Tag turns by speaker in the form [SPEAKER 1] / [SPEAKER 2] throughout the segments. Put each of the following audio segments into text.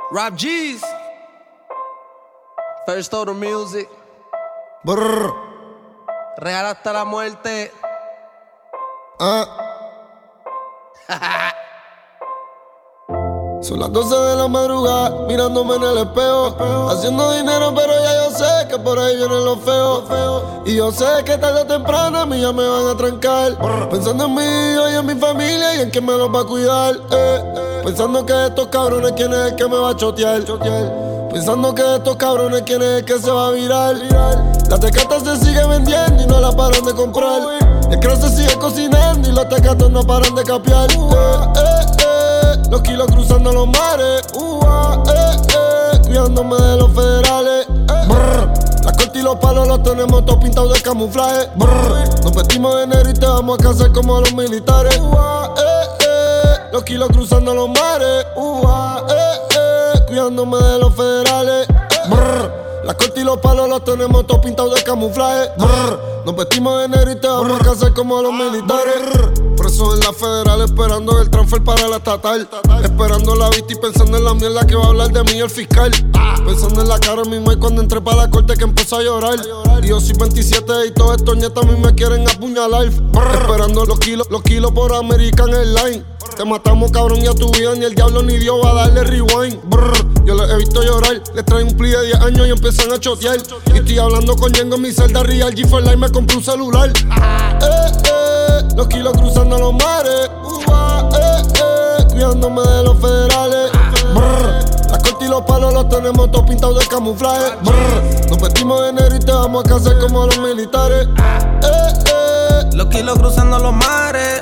[SPEAKER 1] Rap G's, First Order Music,
[SPEAKER 2] Brrr.
[SPEAKER 1] Real hasta la muerte.
[SPEAKER 2] Son las 12 de la madrugada, mirándome en el espejo, haciendo dinero, pero ya yo sé que por ahí vienen los feos. Y yo sé que tarde o temprano a mí ya me van a trancar, pensando en mí y en mi familia y en quién me los va a cuidar. Pensando que estos cabrones quién es el que me va a chotear. Pensando que estos cabrones quién es el que se va a virar. La tecata se sigue vendiendo y no la paran de comprar. El cross se sigue cocinando y los tecatos no paran de capear. Los kilos cruzando los mares, cuidándome de los federales. La corte y los palos los tenemos todos pintados de camuflaje. Nos vestimos de negro y te vamos a casar como los militares. Los kilos cruzando los mares, cuidándome de los federales. La corte y los palos los tenemos todos pintados de camuflaje. Nos vestimos de negro y te vamos a casar como los militares. Preso en la federal esperando el transfer para la estatal. Esperando la vista y pensando en la mierda que va a hablar de mí el fiscal. Pensando en la cara de mi mamá cuando entré para la corte que empezó a llorar. Y yo soy 27 y todos estos nietos a mí me quieren apuñalar. Esperando los kilos por American Airlines. Te matamos, cabrón, y a tu vida ni el diablo ni Dios va a darle rewind. Yo les he visto llorar, les traen un pli de 10 años y empiezan a chotear. Y estoy hablando con Yengo en mi celda real, G4 Live me compré un celular. Los kilos cruzando los mares, cuidándome de los federales. La corte y los palos los tenemos todos pintados de camuflaje. Nos vestimos de negro y te vamos a casar como los militares.
[SPEAKER 1] Los kilos cruzando los mares,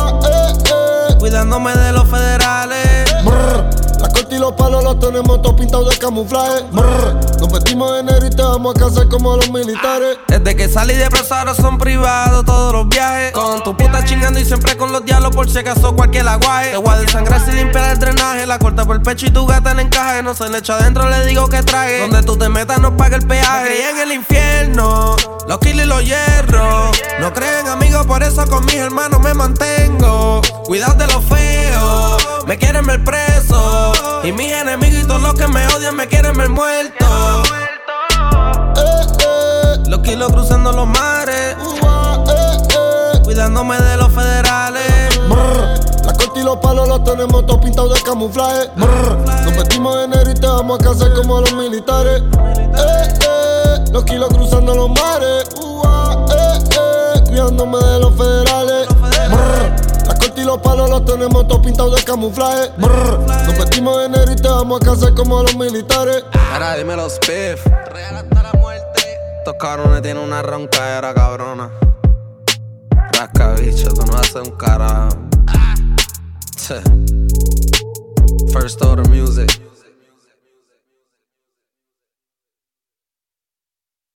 [SPEAKER 1] cuidándome de los federales.
[SPEAKER 2] La corte y los palos los tenemos todos pintados de camuflaje. Nos vestimos de negro y te vamos a casar como los militares.
[SPEAKER 1] Desde que salí de preso ahora son privados todos los viajes. Con tu puta chingando y siempre con los diablos por si acaso cualquier aguaje. Te voy a desangrar sin limpiar el drenaje. La corta por el pecho y tu gata en encaje. No se le echa adentro, le digo que trague. Donde tú te metas no paga el peaje. Me creí en el infierno, los kilos y los hierros. No creen amigos, por eso con mis hermanos me mantengo. Cuidado de los feos, me quieren ver preso. Y mis enemigos y todos los que me odian me quieren ver muerto. Los kilos cruzando los mares, cuidándome de los federales.
[SPEAKER 2] La corte y los palos los tenemos todos pintados de camuflaje. Nos vestimos de negro y te vamos a casar como los militares. Los kilos cruzando los mares, cuidándome de los federales. La corte y los palos los tenemos todos pintados de camuflaje. Nos vestimos de negro y te vamos a casar como los militares.
[SPEAKER 1] Ahora dime los Spiff, real hasta la muerte. Estos cabrones tienen una roncadera cabrona. Rasca bicho, tú no haces un carajo. First Order Music.